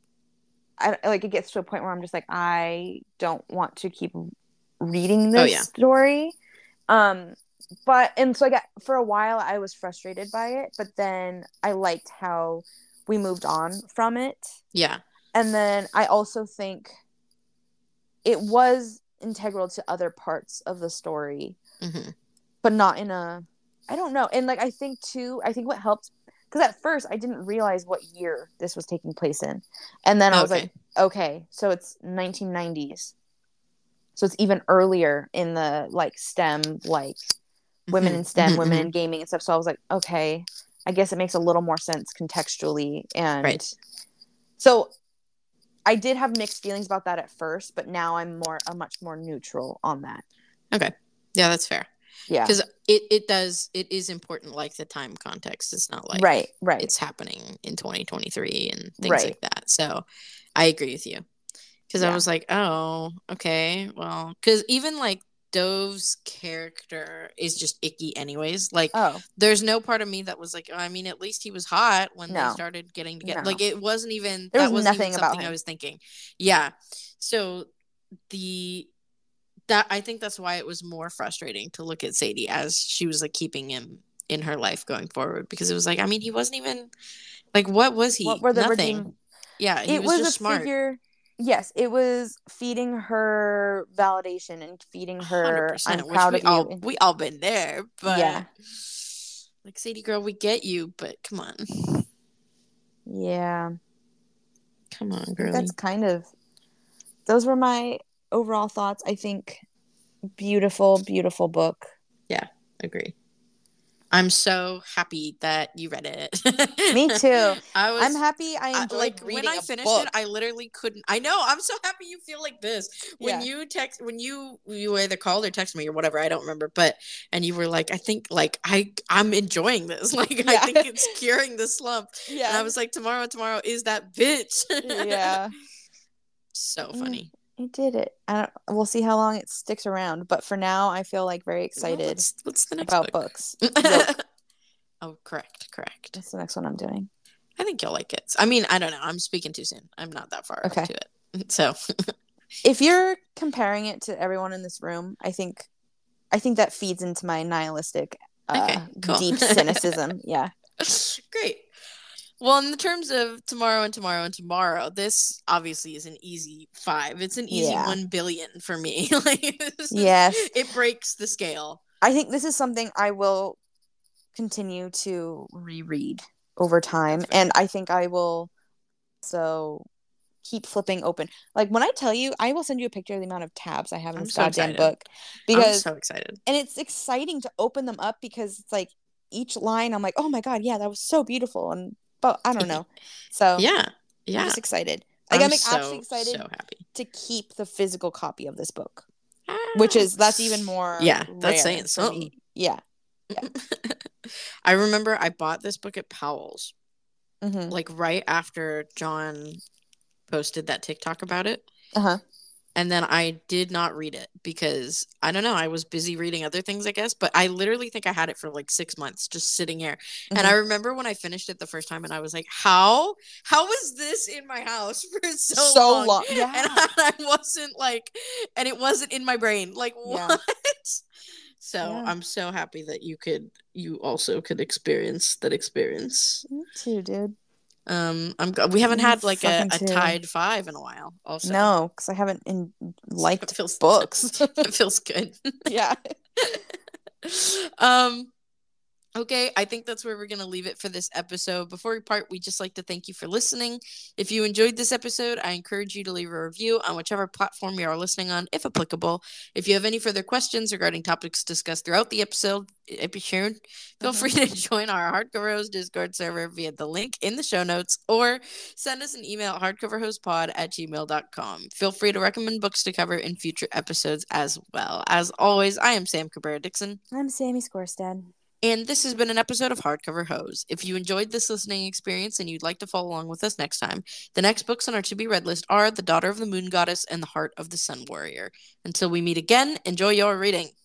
it gets to a point where I'm just like, I don't want to keep reading this story. But, and so for a while I was frustrated by it, but then I liked how we moved on from it. Yeah. And then I also think it was integral to other parts of the story, but not in a, I don't know. And, like, I think what helped, because at first I didn't realize what year this was taking place in. And then I was like, okay, so it's 1990s. So it's even earlier in the, like, STEM, like, women in STEM, women in gaming and stuff. So I was like, okay, I guess it makes a little more sense contextually. And so I did have mixed feelings about that at first, but now I'm much more neutral on that. Okay. Yeah, that's fair. Yeah. Because it is important, like, the time context. It's not like right. it's happening in 2023 and things like that. So I agree with you. Because I was like, oh, okay, well, because even, like, Dove's character is just icky anyways. Like, there's no part of me that was like, oh, I mean, at least he was hot when they started getting together. Like, it wasn't even, that wasn't even something I was thinking. Yeah. So I think that's why it was more frustrating to look at Sadie as she was, like, keeping him in her life going forward, because it was like, I mean, he wasn't even, like, what was he? What were the Nothing. Yeah, he was just smart. Figure. Yes, it was feeding her validation and feeding her, 100%, I'm proud of you. We all been there, but like, Sadie girl, we get you, but come on. Yeah. Come on, girlie. That's those were my overall thoughts. I think beautiful, beautiful book. Yeah, agree. I'm so happy that you read it. Me too. I'm happy I enjoyed like, reading when I finished it, I literally couldn't. I know. I'm so happy you feel like this. When you either called or texted me or whatever, I don't remember, and you were like, I think, like, I'm enjoying this. Like, I think it's curing the slump. Yeah. And I was like, tomorrow is that bitch. Yeah. So funny. It did it. We'll see how long it sticks around, but for now, I feel like very excited. What's the next about book? Books? Oh, correct. That's the next one I'm doing. I think you'll like it. I mean, I don't know. I'm speaking too soon. I'm not that far into it. So, if you're comparing it to everyone in this room, I think that feeds into my nihilistic, deep cynicism. Yeah. Great. Well, in the terms of tomorrow, this obviously is an easy 5. It's an easy 1 billion for me. Like, it breaks the scale. I think this is something I will continue to reread over time, and I think I will also keep flipping open. Like when I tell you, I will send you a picture of the amount of tabs I have in I'm this so goddamn excited. book. I'm Because so excited. and it's exciting to open them up because it's like each line I'm like, oh my God, yeah, that was so beautiful. And but I don't know. So Yeah. I'm just excited. Like I'm actually excited so happy to keep the physical copy of this book. Which is that's even more that's rare saying for something. me. Yeah. I remember I bought this book at Powell's Mm-hmm. like right after John posted that TikTok about it. Uh-huh. And then I did not read it because I don't know, I was busy reading other things, I guess, but I literally think I had it for like 6 months just sitting here. Mm-hmm. And I remember when I finished it the first time and I was like, how was this in my house for so long? Yeah. And I wasn't like, and it wasn't in my brain. Like, Yeah. what? So Yeah. I'm so happy that you also could experience that experience. Me too, dude. We haven't had like a Tide 5 in a while. Also, no, because I haven't liked feels, books. It feels good. Yeah. Okay, I think that's where we're going to leave it for this episode. Before we part, we'd just like to thank you for listening. If you enjoyed this episode, I encourage you to leave a review on whichever platform you are listening on, if applicable. If you have any further questions regarding topics discussed throughout the episode, feel free to join our Hardcover Host Discord server via the link in the show notes, or send us an email at hardcoverhostpod@gmail.com. Feel free to recommend books to cover in future episodes as well. As always, I am Sam Cabrera-Dixon. I'm Sammy Skorstad. And this has been an episode of Hardcover Hose. If you enjoyed this listening experience and you'd like to follow along with us next time, the next books on our to-be-read list are The Daughter of the Moon Goddess and The Heart of the Sun Warrior. Until we meet again, enjoy your reading.